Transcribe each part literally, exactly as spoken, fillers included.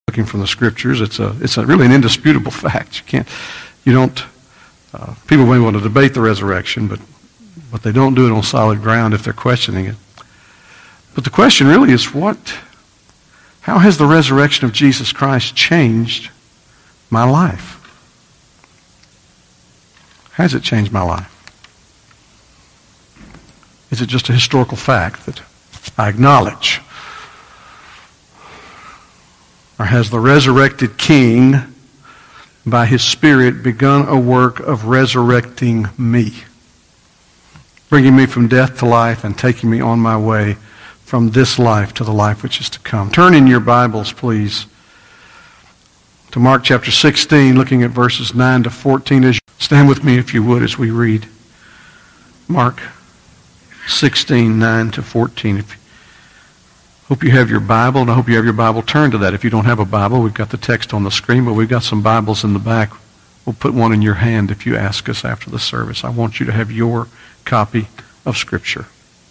looking from the Scriptures. It's a it's a really an indisputable fact. You can't, you don't. Uh, people may want to debate the resurrection, but but they don't do it on solid ground if they're questioning it. But the question really is, what? How has the resurrection of Jesus Christ changed my life? How has it changed my life? Is it just a historical fact that I acknowledge? Or has the resurrected King, by His Spirit, begun a work of resurrecting me, bringing me from death to life and taking me on my way from this life to the life which is to come? Turn in your Bibles, please, to Mark chapter sixteen, looking at verses nine to fourteen. As you stand with me, if you would, as we read Mark sixteen, nine to fourteen. If, hope you have your Bible, and I hope you have your Bible. Turn to that. If you don't have a Bible, we've got the text on the screen, but we've got some Bibles in the back. We'll put one in your hand if you ask us after the service. I want you to have your copy of Scripture.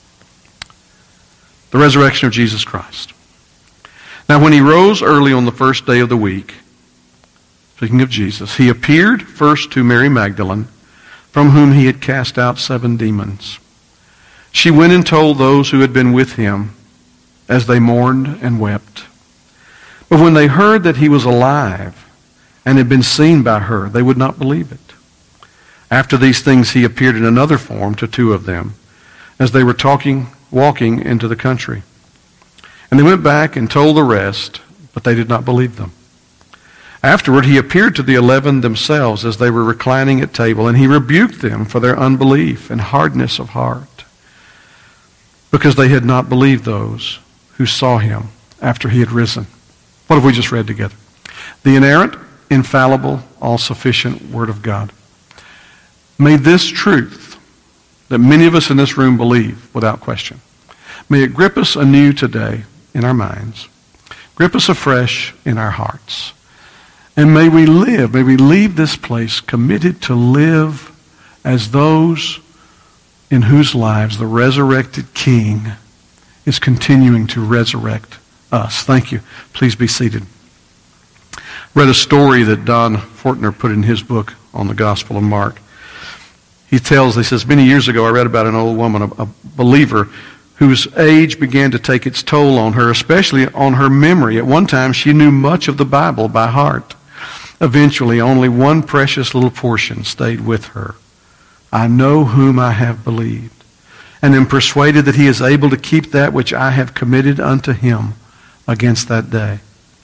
The resurrection of Jesus Christ. Now, when He rose early on the first day of the week, speaking of Jesus, He appeared first to Mary Magdalene, from whom He had cast out seven demons. She went and told those who had been with Him, as they mourned and wept. But when they heard that He was alive and had been seen by her, they would not believe it. After these things He appeared in another form to two of them, as they were talking, walking into the country. And they went back and told the rest, but they did not believe them. Afterward He appeared to the eleven themselves as they were reclining at table, and He rebuked them for their unbelief and hardness of heart, because they had not believed those who saw Him after He had risen. What have we just read together? The inerrant, infallible, all-sufficient Word of God. May this truth that many of us in this room believe without question, may it grip us anew today in our minds, grip us afresh in our hearts, and may we live, may we leave this place committed to live as those in whose lives the resurrected King is continuing to resurrect us. Thank you. Please be seated. Read a story that Don Fortner put in his book on the Gospel of Mark. He tells, he says, many years ago I read about an old woman, a, a believer, whose age began to take its toll on her, especially on her memory. At one time she knew much of the Bible by heart. Eventually only one precious little portion stayed with her. I know whom I have believed, and am persuaded that He is able to keep that which I have committed unto Him against that day.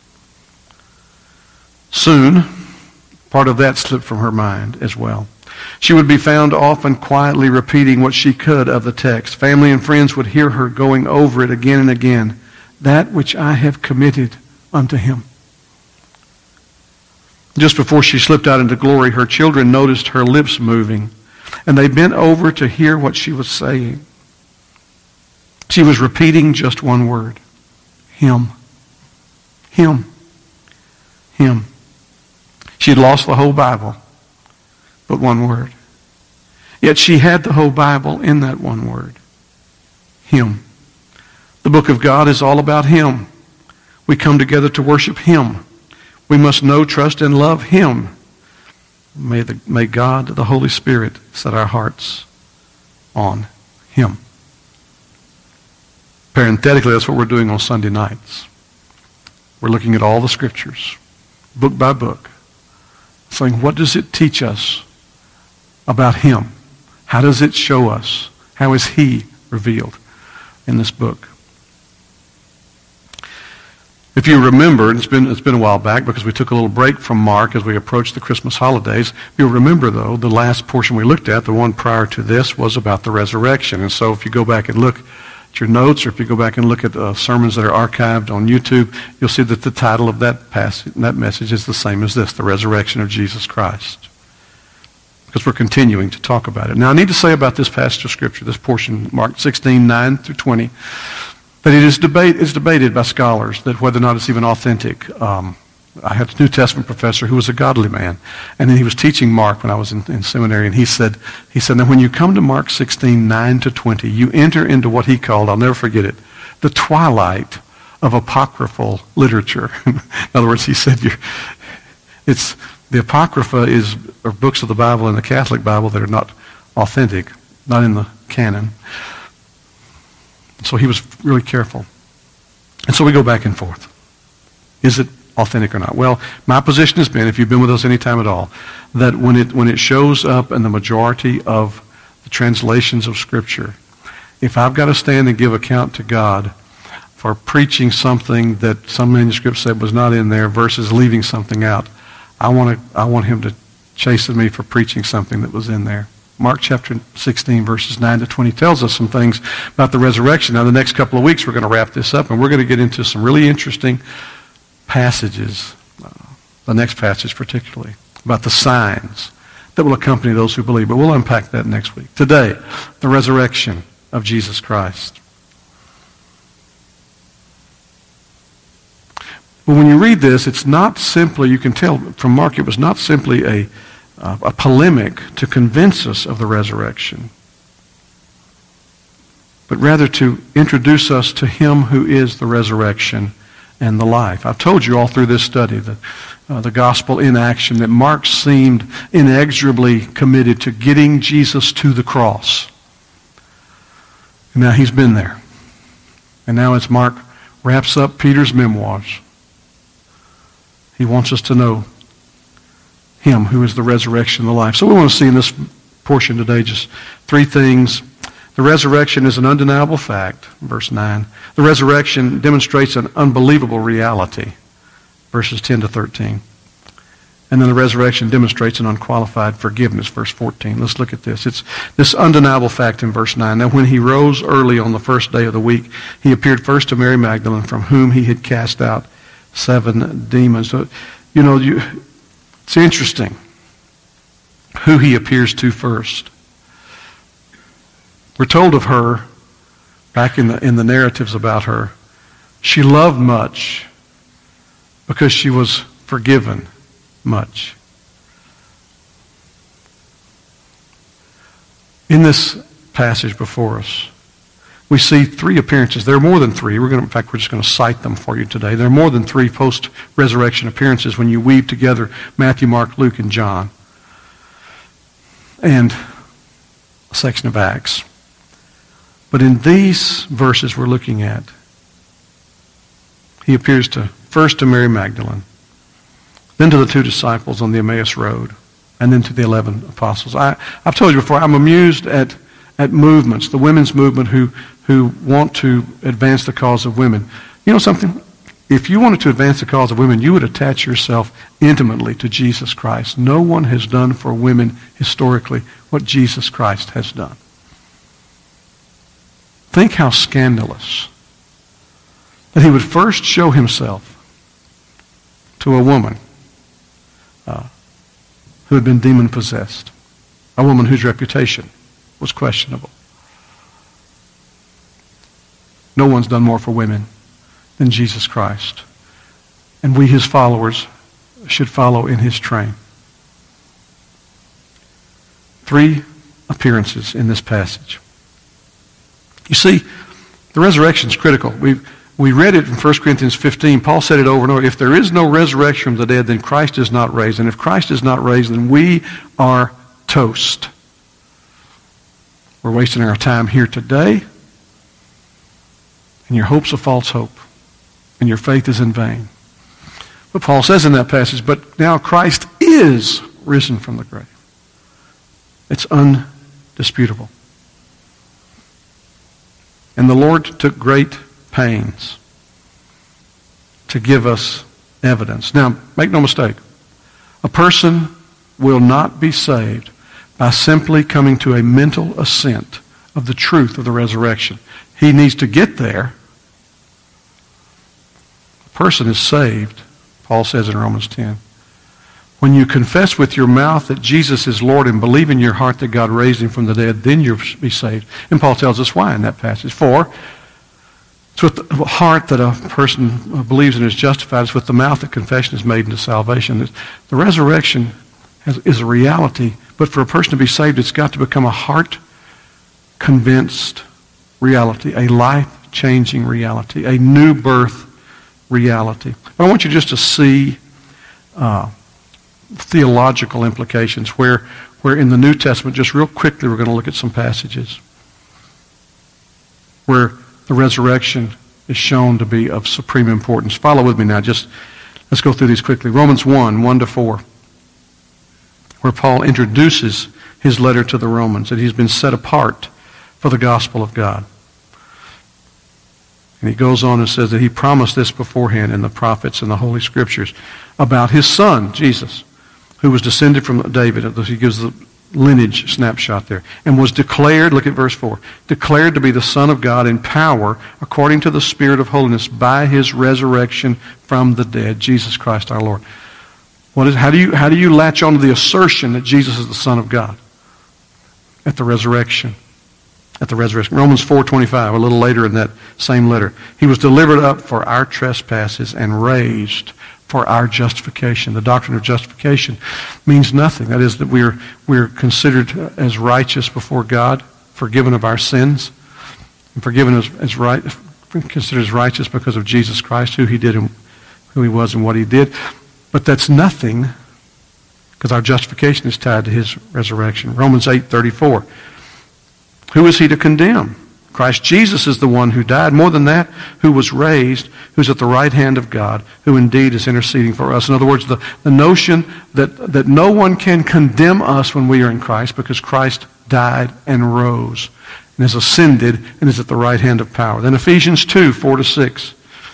Soon, part of that slipped from her mind as well. She would be found often quietly repeating what she could of the text. Family and friends would hear her going over it again and again. That which I have committed unto Him. Just before she slipped out into glory, her children noticed her lips moving, and they bent over to hear what she was saying. She was repeating just one word. Him. Him. Him. She had lost the whole Bible, but one word. Yet she had the whole Bible in that one word. Him. The book of God is all about Him. We come together to worship Him. We must know, trust, and love Him. May, the, may God, the Holy Spirit, set our hearts on Him. Parenthetically, that's what we're doing on Sunday nights. We're looking at all the Scriptures, book by book, saying, what does it teach us about Him? How does it show us? How is He revealed in this book? If you remember, and it's been, it's been a while back because we took a little break from Mark as we approached the Christmas holidays. You'll remember, though, the last portion we looked at, the one prior to this, was about the resurrection. And so if you go back and look at your notes, or if you go back and look at uh, sermons that are archived on YouTube, you'll see that the title of that passage, that message is the same as this, the resurrection of Jesus Christ. Because we're continuing to talk about it. Now, I need to say about this passage of Scripture, this portion, Mark sixteen, nine through twenty, that it is debate is debated by scholars that whether or not it's even authentic. Um, I had a New Testament professor who was a godly man, and then he was teaching Mark when I was in, in seminary, and he said, he said, now when you come to Mark sixteen, nine to twenty, you enter into what he called, I'll never forget it, the twilight of apocryphal literature. In other words, he said you're, it's the Apocrypha is are books of the Bible in the Catholic Bible that are not authentic, not in the canon. So he was really careful. And so we go back and forth. Is it authentic or not? Well, my position has been, if you've been with us any time at all, that when it when it shows up in the majority of the translations of Scripture, if I've got to stand and give account to God for preaching something that some manuscript said was not in there versus leaving something out, I want to I want him to chasten me for preaching something that was in there. Mark chapter sixteen, verses nine to twenty tells us some things about the resurrection. Now, the next couple of weeks, we're going to wrap this up, and we're going to get into some really interesting passages, uh, the next passage particularly, about the signs that will accompany those who believe. But we'll unpack that next week. Today, the resurrection of Jesus Christ. But when you read this, it's not simply, you can tell from Mark, it was not simply a, uh, a polemic to convince us of the resurrection, but rather to introduce us to him who is the resurrection and the life. I've told you all through this study that uh, the gospel in action, that Mark seemed inexorably committed to getting Jesus to the cross. And now he's been there. And now as Mark wraps up Peter's memoirs, he wants us to know him who is the resurrection and the life. So we want to see in this portion today just three things. The resurrection is an undeniable fact, verse nine. The resurrection demonstrates an unbelievable reality, verses ten to thirteen. And then the resurrection demonstrates an unqualified forgiveness, verse fourteen. Let's look at this. It's this undeniable fact in verse nine. Now when he rose early on the first day of the week, he appeared first to Mary Magdalene, from whom he had cast out seven demons. So, you know, you, it's interesting who he appears to first. We're told of her, back in the in the narratives about her, she loved much because she was forgiven much. In this passage before us, we see three appearances. There are more than three. We're going to, in fact, we're just going to cite them for you today. There are more than three post-resurrection appearances when you weave together Matthew, Mark, Luke, and John, and a section of Acts. But in these verses we're looking at, he appears to first to Mary Magdalene, then to the two disciples on the Emmaus Road, and then to the eleven apostles. I, I've told you before, I'm amused at, at movements, the women's movement who, who want to advance the cause of women. You know something? If you wanted to advance the cause of women, you would attach yourself intimately to Jesus Christ. No one has done for women historically what Jesus Christ has done. Think how scandalous that he would first show himself to a woman uh, who had been demon-possessed, a woman whose reputation was questionable. No one's done more for women than Jesus Christ. And we, his followers, should follow in his train. Three appearances in this passage. You see, the resurrection is critical. We we read it in First Corinthians fifteen. Paul said it over and over. If there is no resurrection from the dead, then Christ is not raised. And if Christ is not raised, then we are toast. We're wasting our time here today, and your hope's a false hope, and your faith is in vain. But Paul says in that passage, but now Christ is risen from the grave. It's undisputable. And the Lord took great pains to give us evidence. Now, make no mistake, a person will not be saved by simply coming to a mental assent of the truth of the resurrection. He needs to get there. A person is saved, Paul says in Romans ten, when you confess with your mouth that Jesus is Lord and believe in your heart that God raised him from the dead, then you'll be saved. And Paul tells us why in that passage. For it's with the heart that a person believes and is justified. It's with the mouth that confession is made into salvation. The resurrection has, is a reality, but for a person to be saved, it's got to become a heart-convinced reality, a life-changing reality, a new birth reality. But I want you just to see uh, theological implications where, where in the New Testament, just real quickly, we're going to look at some passages where the resurrection is shown to be of supreme importance. Follow with me now. Just let's go through these quickly. Romans one, one to four, where Paul introduces his letter to the Romans, that he's been set apart for the gospel of God. And he goes on and says that he promised this beforehand in the prophets and the Holy Scriptures about his son, Jesus, who was descended from David. He gives the lineage snapshot there. And was declared, look at verse four, declared to be the Son of God in power according to the Spirit of holiness by his resurrection from the dead, Jesus Christ our Lord. What is, how do you, how do you latch on to the assertion that Jesus is the Son of God? At the resurrection. At the resurrection. Romans four twenty-five, a little later in that same letter. He was delivered up for our trespasses and raised for our justification. The doctrine of justification means nothing. That is that we're, we're considered as righteous before God, forgiven of our sins, and forgiven as, as right, considered as righteous because of Jesus Christ, who he did and who he was and what he did. But that's nothing because our justification is tied to his resurrection. Romans eight thirty-four. Who is he to condemn? Christ Jesus is the one who died. More than that, who was raised, who's at the right hand of God, who indeed is interceding for us. In other words, the, the notion that, that no one can condemn us when we are in Christ because Christ died and rose and has ascended and is at the right hand of power. Then Ephesians two, four to six.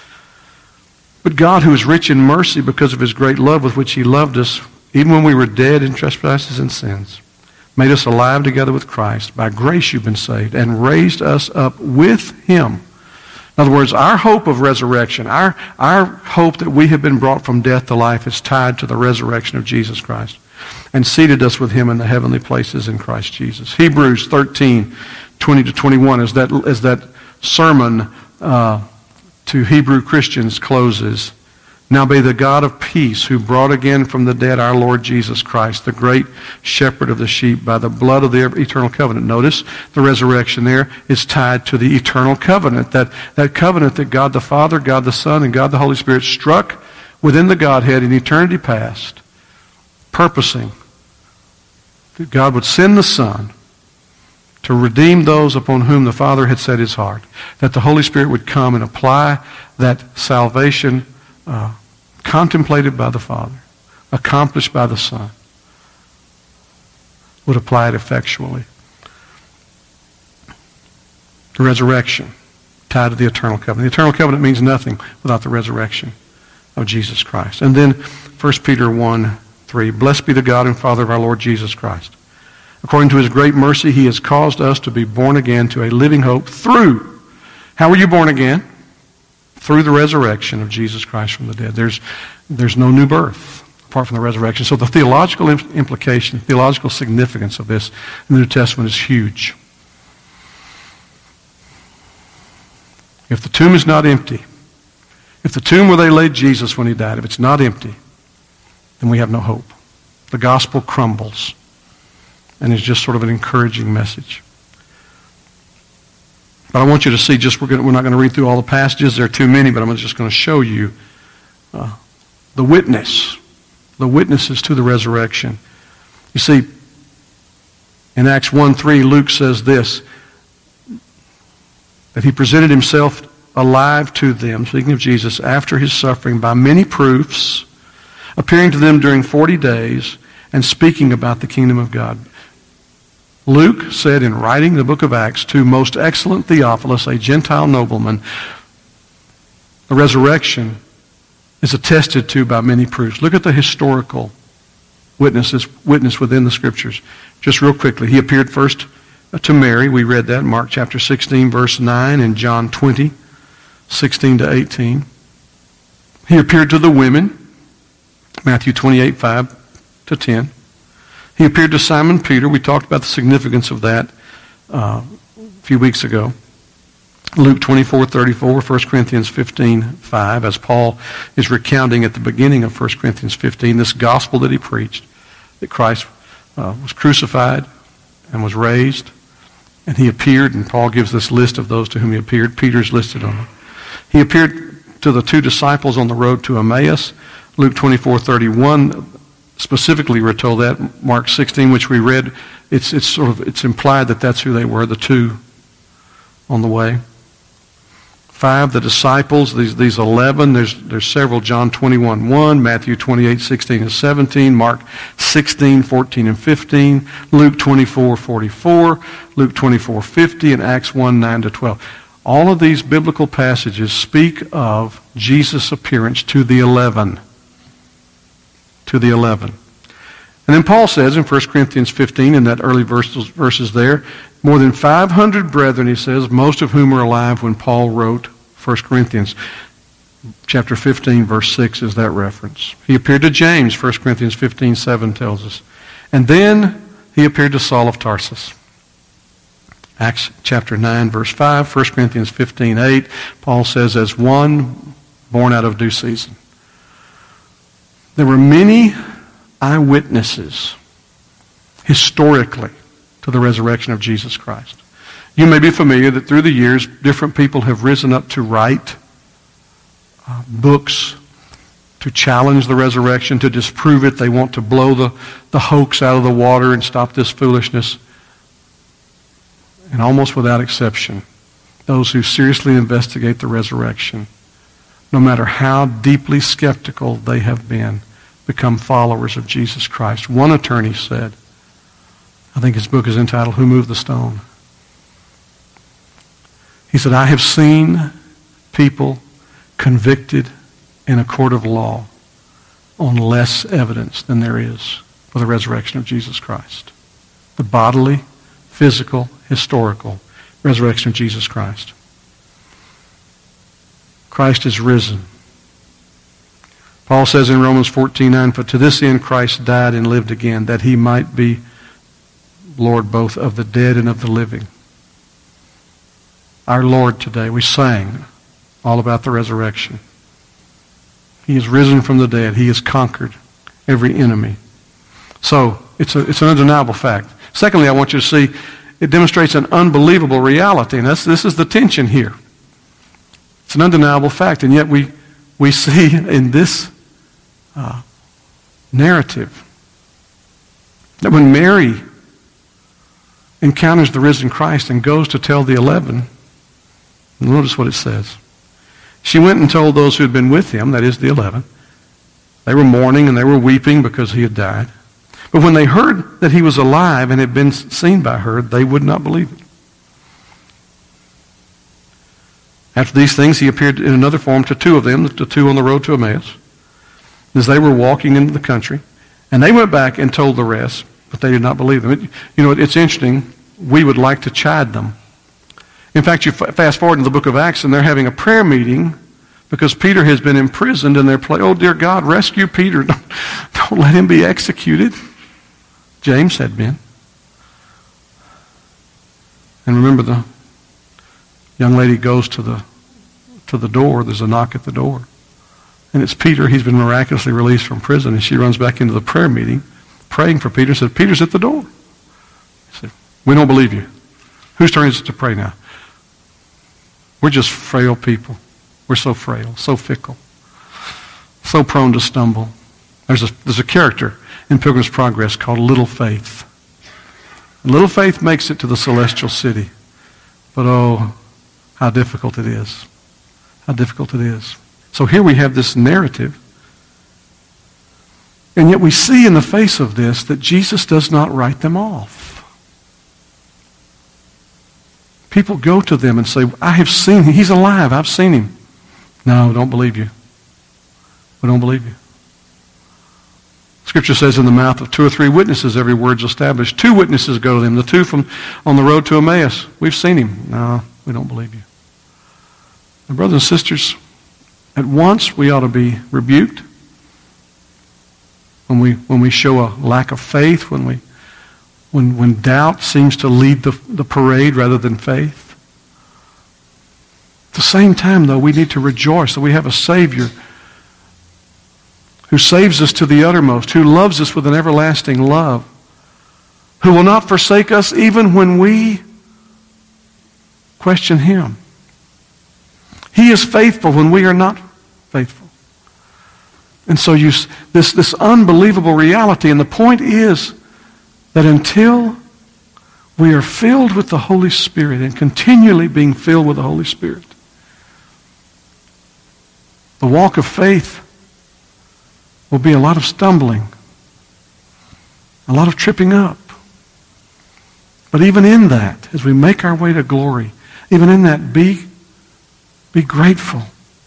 But God, who is rich in mercy because of his great love with which he loved us, even when we were dead in trespasses and sins, made us alive together with Christ. By grace you've been saved, and raised us up with him. In other words, our hope of resurrection, our, our hope that we have been brought from death to life is tied to the resurrection of Jesus Christ, and seated us with him in the heavenly places in Christ Jesus. Hebrews thirteen, twenty to twenty-one, as that, as that sermon uh, to Hebrew Christians closes. Now may the God of peace, who brought again from the dead our Lord Jesus Christ, the great shepherd of the sheep, by the blood of the eternal covenant. Notice the resurrection there is tied to the eternal covenant. That, that covenant that God the Father, God the Son, and God the Holy Spirit struck within the Godhead in eternity past, purposing that God would send the Son to redeem those upon whom the Father had set his heart. That the Holy Spirit would come and apply that salvation uh, contemplated by the Father, accomplished by the Son, would apply it effectually. The resurrection tied to the eternal covenant. The eternal covenant means nothing without the resurrection of Jesus Christ. And then First Peter one, three. Blessed be the God and Father of our Lord Jesus Christ. According to his great mercy, he has caused us to be born again to a living hope through. How were you born again? Through the resurrection of Jesus Christ from the dead. There's, there's no new birth apart from the resurrection. So the theological implication, theological significance of this in the New Testament is huge. If the tomb is not empty, if the tomb where they laid Jesus when he died, if it's not empty, then we have no hope. The gospel crumbles. And it's just sort of an encouraging message. But I want you to see, just we're, going to, we're not going to read through all the passages. There are too many, but I'm just going to show you uh, the witness, the witnesses to the resurrection. You see, in Acts one three, Luke says this, that he presented himself alive to them, speaking of Jesus, after his suffering by many proofs, appearing to them during forty days, and speaking about the kingdom of God. Luke said in writing the book of Acts to most excellent Theophilus, a Gentile nobleman, the resurrection is attested to by many proofs. Look at the historical witnesses, witness within the Scriptures. Just real quickly, he appeared first to Mary. We read that in Mark chapter sixteen, verse nine, and John twenty, sixteen to eighteen. He appeared to the women, Matthew twenty-eight, five to ten. He appeared to Simon Peter. We talked about the significance of that uh, a few weeks ago. Luke twenty-four, thirty-four, First Corinthians fifteen, five, as Paul is recounting at the beginning of First Corinthians fifteen, this gospel that he preached, that Christ uh, was crucified and was raised, and he appeared, and Paul gives this list of those to whom he appeared. Peter's listed on it. He appeared to the two disciples on the road to Emmaus. Luke twenty-four thirty-one specifically we're told that. Mark sixteen, which we read, it's it's sort of it's implied that that's who they were, the two on the way. Five, the disciples, these these eleven. There's there's several. John twenty-one one, Matthew twenty-eight sixteen and seventeen, Mark sixteen fourteen and fifteen, Luke twenty-four forty-four, Luke twenty-four fifty, and Acts one nine to twelve. All of these biblical passages speak of Jesus' appearance to the eleven. To the eleven. And then Paul says in First Corinthians fifteen, in that early verses, verses there, more than five hundred brethren, he says, most of whom were alive when Paul wrote First Corinthians. Chapter fifteen, verse six is that reference. He appeared to James, First Corinthians fifteen seven tells us. And then he appeared to Saul of Tarsus. Acts chapter nine, verse five, First Corinthians fifteen eight, Paul says, as one born out of due season. There were many eyewitnesses historically to the resurrection of Jesus Christ. You may be familiar that through the years, different people have risen up to write uh, books to challenge the resurrection, to disprove it. They want to blow the, the hoax out of the water and stop this foolishness. And almost without exception, those who seriously investigate the resurrection, no matter how deeply skeptical they have been, become followers of Jesus Christ. One attorney said, I think his book is entitled, Who Moved the Stone? He said, I have seen people convicted in a court of law on less evidence than there is for the resurrection of Jesus Christ. The bodily, physical, historical resurrection of Jesus Christ. Christ is risen. Paul says in Romans fourteen nine, for to this end Christ died and lived again, that he might be Lord both of the dead and of the living. Our Lord today, we sang all about the resurrection. He is risen from the dead. He has conquered every enemy. So, it's, a, it's an undeniable fact. Secondly, I want you to see, it demonstrates an unbelievable reality, and that's, this is the tension here. It's an undeniable fact, and yet we, we see in this uh, narrative that when Mary encounters the risen Christ and goes to tell the eleven, notice what it says. She went and told those who had been with him, that is the eleven. They were mourning and they were weeping because he had died. But when they heard that he was alive and had been seen by her, they would not believe it. After these things, he appeared in another form to two of them, the two on the road to Emmaus, as they were walking into the country. And they went back and told the rest, but they did not believe them. It, you know, it's interesting. We would like to chide them. In fact, you f- fast forward in the book of Acts, and they're having a prayer meeting because Peter has been imprisoned, and they're playing, oh, dear God, rescue Peter. Don't, don't let him be executed. James had been. And remember, the young lady goes to the to the door. There's a knock at the door. And it's Peter. He's been miraculously released from prison, and she runs back into the prayer meeting, praying for Peter, and said, Peter's at the door. He said, we don't believe you. Whose turn is it to pray now? We're just frail people. We're so frail, so fickle, so prone to stumble. There's a, there's a character in Pilgrim's Progress called Little Faith. Little faith makes it to the celestial city. But oh, how difficult it is. How difficult it is. So here we have this narrative. And yet we see in the face of this that Jesus does not write them off. People go to them and say, I have seen him. He's alive. I've seen him. No, don't believe you. We don't believe you. Scripture says in the mouth of two or three witnesses every word's established. Two witnesses go to them. The two from on the road to Emmaus. We've seen him. No, we don't believe you. And brothers and sisters, at once we ought to be rebuked when we when we show a lack of faith, when we when when doubt seems to lead the, the parade rather than faith. At the same time, though, we need to rejoice that we have a Savior who saves us to the uttermost, who loves us with an everlasting love, who will not forsake us even when we question him. He is faithful when we are not faithful. And so you, this, this unbelievable reality, and the point is that until we are filled with the Holy Spirit and continually being filled with the Holy Spirit, the walk of faith will be a lot of stumbling, a lot of tripping up. But even in that, as we make our way to glory, even in that, be, be grateful.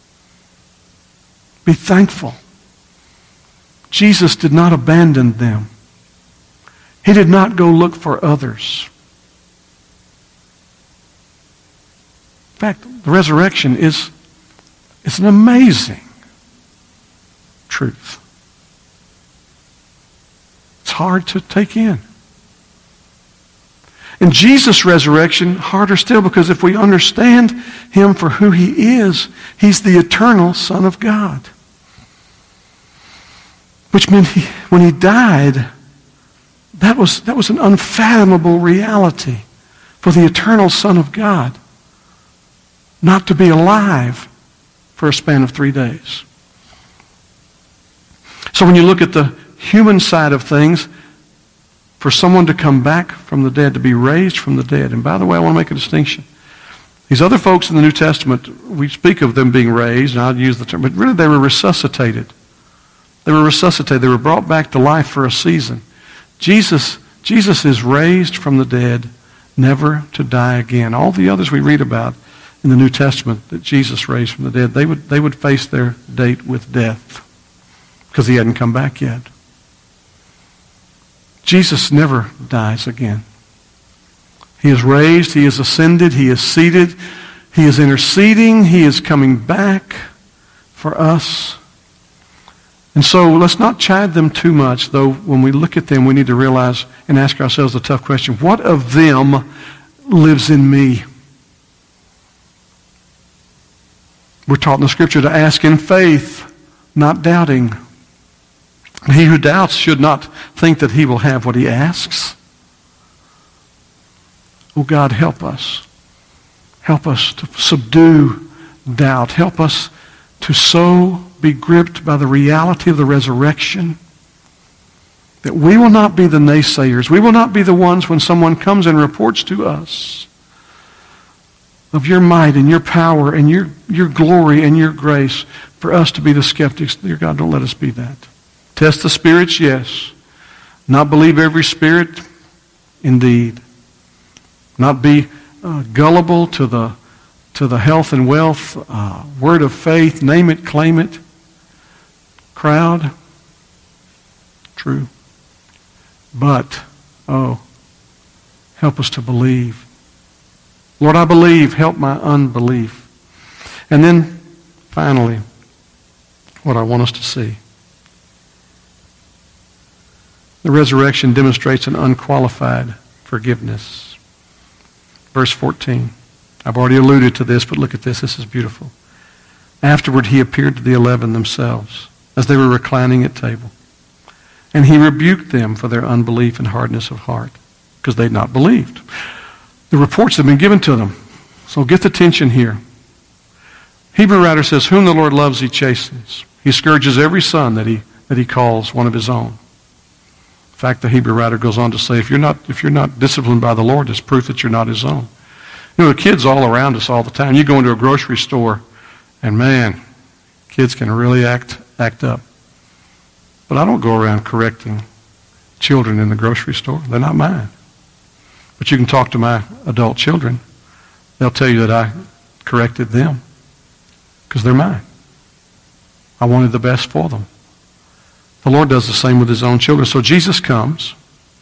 Be thankful. Jesus did not abandon them. He did not go look for others. In fact, the resurrection is, is an amazing truth. It's hard to take in. And Jesus' resurrection, harder still, because if we understand him for who he is, he's the eternal Son of God. Which meant he, when he died, that was, that was an unfathomable reality for the eternal Son of God not to be alive for a span of three days. So when you look at the human side of things, for someone to come back from the dead, to be raised from the dead. And by the way, I want to make a distinction. These other folks in the New Testament, we speak of them being raised, and I'll use the term, but really they were resuscitated. They were resuscitated. They were brought back to life for a season. Jesus, Jesus is raised from the dead, never to die again. All the others we read about in the New Testament that Jesus raised from the dead, they would, they would face their date with death because he hadn't come back yet. Jesus never dies again. He is raised, he is ascended, he is seated, he is interceding, he is coming back for us. And so let's not chide them too much, though when we look at them we need to realize and ask ourselves the tough question, what of them lives in me? We're taught in the Scripture to ask in faith, not doubting. He who doubts should not think that he will have what he asks. Oh God, help us. Help us to subdue doubt. Help us to so be gripped by the reality of the resurrection that we will not be the naysayers. We will not be the ones when someone comes and reports to us of your might and your power and your, your glory and your grace, for us to be the skeptics. Dear God, don't let us be that. Test the spirits, yes. Not believe every spirit, indeed. Not be uh, gullible to the to the health and wealth, uh, word of faith, name it, claim it, crowd. True. But, oh, help us to believe. Lord, I believe. Help my unbelief. And then, finally, what I want us to see. The resurrection demonstrates an unqualified forgiveness. Verse fourteen. I've already alluded to this, but look at this. This is beautiful. Afterward, he appeared to the eleven themselves as they were reclining at table. And he rebuked them for their unbelief and hardness of heart, because they'd not believed. The reports had been given to them. So get the tension here. Hebrew writer says, whom the Lord loves, he chastens. He scourges every son that he, that he calls one of his own. In fact, the Hebrew writer goes on to say, if you're not, if you're not disciplined by the Lord, it's proof that you're not his own. You know, the kids all around us all the time. You go into a grocery store, and man, kids can really act act up. But I don't go around correcting children in the grocery store. They're not mine. But you can talk to my adult children. They'll tell you that I corrected them because they're mine. I wanted the best for them. The Lord does the same with his own children. So Jesus comes.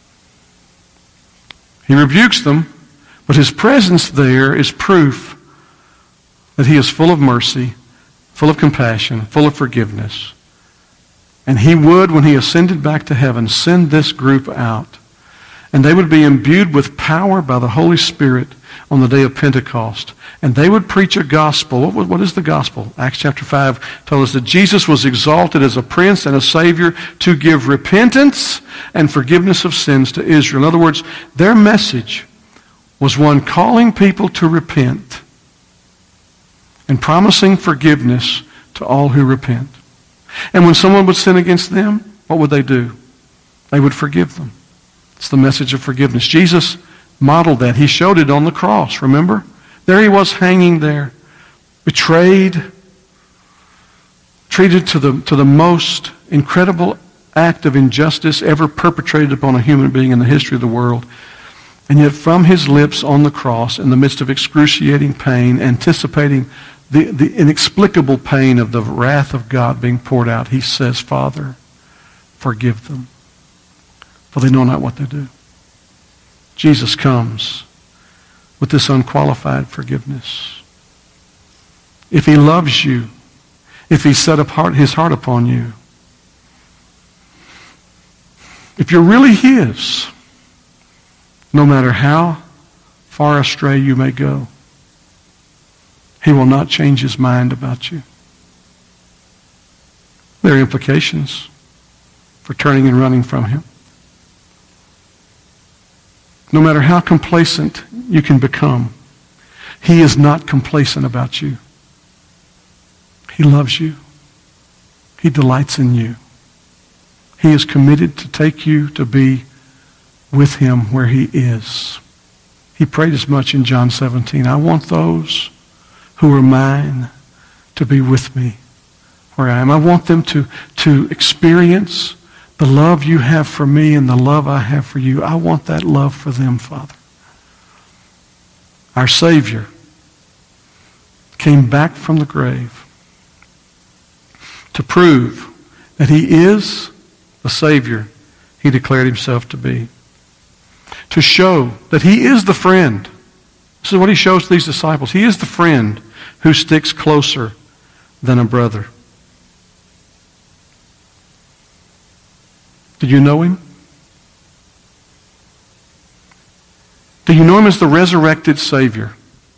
He rebukes them, but his presence there is proof that he is full of mercy, full of compassion, full of forgiveness. And he would, when he ascended back to heaven, send this group out. And they would be imbued with power by the Holy Spirit on the day of Pentecost. And they would preach a gospel. What, what is the gospel? Acts chapter five told us that Jesus was exalted as a prince and a savior to give repentance and forgiveness of sins to Israel. In other words, their message was one calling people to repent and promising forgiveness to all who repent. And when someone would sin against them, what would they do? They would forgive them. It's the message of forgiveness. Jesus modeled that. He showed it on the cross, remember? There he was hanging there, betrayed, treated to the, to the most incredible act of injustice ever perpetrated upon a human being in the history of the world. And yet from his lips on the cross, in the midst of excruciating pain, anticipating the, the inexplicable pain of the wrath of God being poured out, he says, Father, forgive them, for they know not what they do. Jesus comes with this unqualified forgiveness. If he loves you, if he set apart his heart upon you, if you're really his, no matter how far astray you may go, he will not change his mind about you. There are implications for turning and running from him. No matter how complacent you can become, he is not complacent about you. He loves you. He delights in you. He is committed to take you to be with him where he is. He prayed as much in John seventeen. I want those who are mine to be with me where I am. I want them to, to experience the love you have for me and the love I have for you. I want that love for them, Father. Our Savior came back from the grave to prove that he is the Savior he declared himself to be. To show that he is the friend. This is what he shows to these disciples. He is the friend who sticks closer than a brother. Do you know him? Do you know him as the resurrected Savior?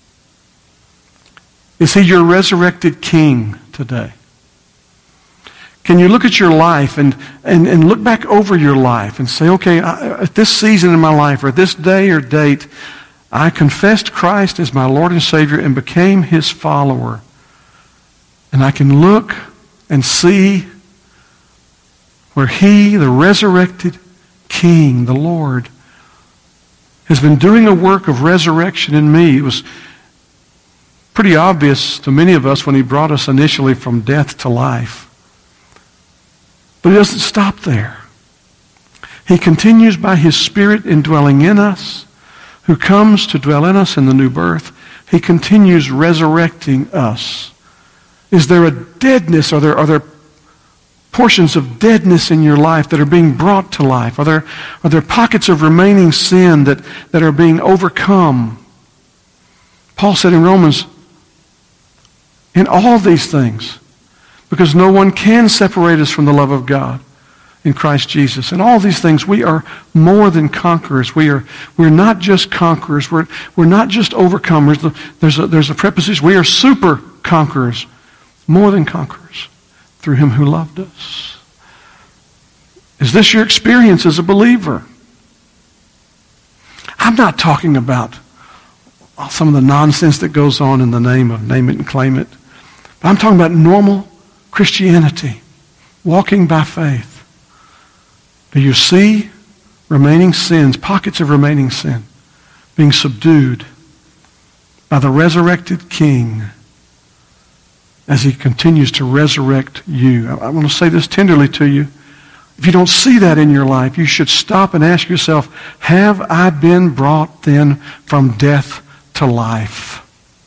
Is he your resurrected King today? Can you look at your life and, and, and look back over your life and say, okay, I, at this season in my life or this day or date, I confessed Christ as my Lord and Savior and became his follower. And I can look and see where he, the resurrected King, the Lord, has been doing a work of resurrection in me. It was pretty obvious to many of us when he brought us initially from death to life. But he doesn't stop there. He continues by his Spirit indwelling in us, who comes to dwell in us in the new birth. He continues resurrecting us. Is there a deadness? Are there, are there portions of deadness in your life that are being brought to life? Are there, are there pockets of remaining sin that, that are being overcome? Paul said in Romans, in all these things, because no one can separate us from the love of God in Christ Jesus. In all these things, we are more than conquerors. We are, we're not just conquerors. We're, we're not just overcomers. There's a, there's a preposition. We are super conquerors, more than conquerors, through him who loved us. Is this your experience as a believer? I'm not talking about some of the nonsense that goes on in the name of name it and claim it. But I'm talking about normal Christianity, walking by faith. Do you see remaining sins, pockets of remaining sin, being subdued by the resurrected King as he continues to resurrect you? I, I want to say this tenderly to you. If you don't see that in your life, you should stop and ask yourself, have I been brought then from death to life?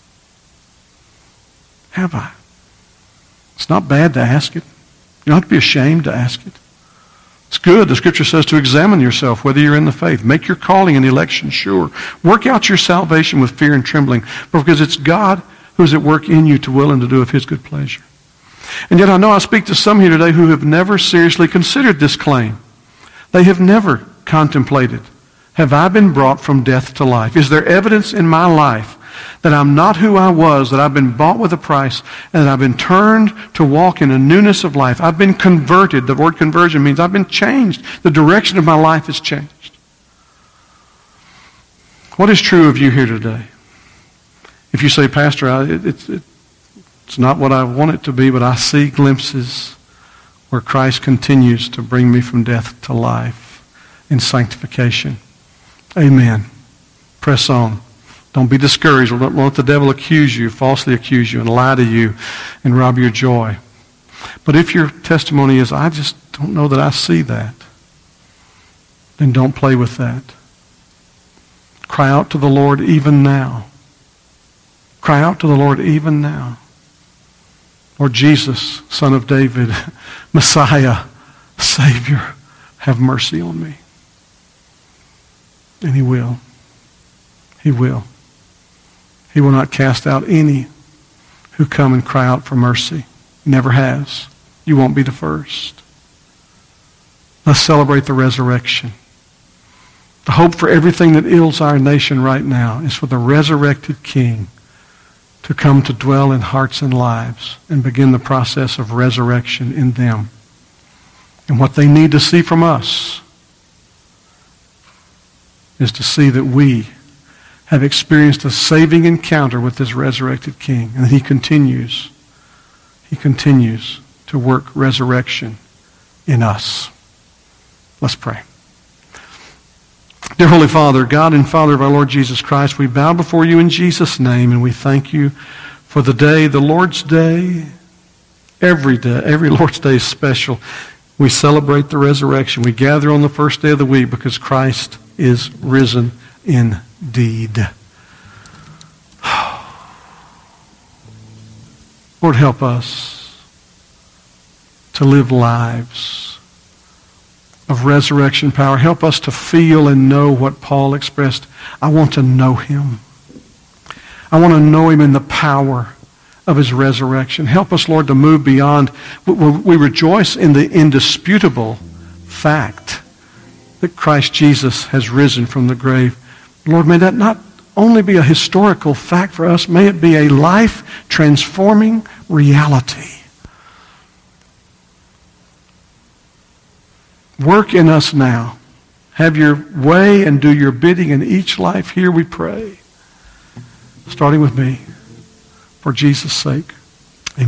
Have I? It's not bad to ask it. You don't have to be ashamed to ask it. It's good. The Scripture says to examine yourself whether you're in the faith. Make your calling and election sure. Work out your salvation with fear and trembling, because it's God who is at work in you to will and to do of his good pleasure. And yet I know I speak to some here today who have never seriously considered this claim. They have never contemplated, have I been brought from death to life? Is there evidence in my life that I'm not who I was, that I've been bought with a price, and that I've been turned to walk in a newness of life? I've been converted. The word conversion means I've been changed. The direction of my life has changed. What is true of you here today? If you say, Pastor, I, it, it, it, It's not what I want it to be, but I see glimpses where Christ continues to bring me from death to life in sanctification. Amen. Press on. Don't be discouraged. Don't let the devil accuse you, falsely accuse you, and lie to you and rob your joy. But if your testimony is, I just don't know that I see that, then don't play with that. Cry out to the Lord even now. Cry out to the Lord even now. Lord Jesus, Son of David, Messiah, Savior, have mercy on me. And he will. He will. He will not cast out any who come and cry out for mercy. Never has. You won't be the first. Let's celebrate the resurrection. The hope for everything that ails our nation right now is for the resurrected King to come to dwell in hearts and lives and begin the process of resurrection in them. And what they need to see from us is to see that we have experienced a saving encounter with this resurrected King, and that he continues, he continues to work resurrection in us. Let's pray. Dear Holy Father, God and Father of our Lord Jesus Christ, we bow before you in Jesus' name, and we thank you for the day, the Lord's Day. Every day, every Lord's Day is special. We celebrate the resurrection. We gather on the first day of the week because Christ is risen indeed. Lord, help us to live lives of resurrection power. Help us to feel and know what Paul expressed. I want to know him. I want to know him in the power of his resurrection. Help us, Lord, to move beyond. We rejoice in the indisputable fact that Christ Jesus has risen from the grave. Lord, may that not only be a historical fact for us, may it be a life-transforming reality. Work in us now. Have your way and do your bidding in each life here, we pray. Starting with me, for Jesus' sake.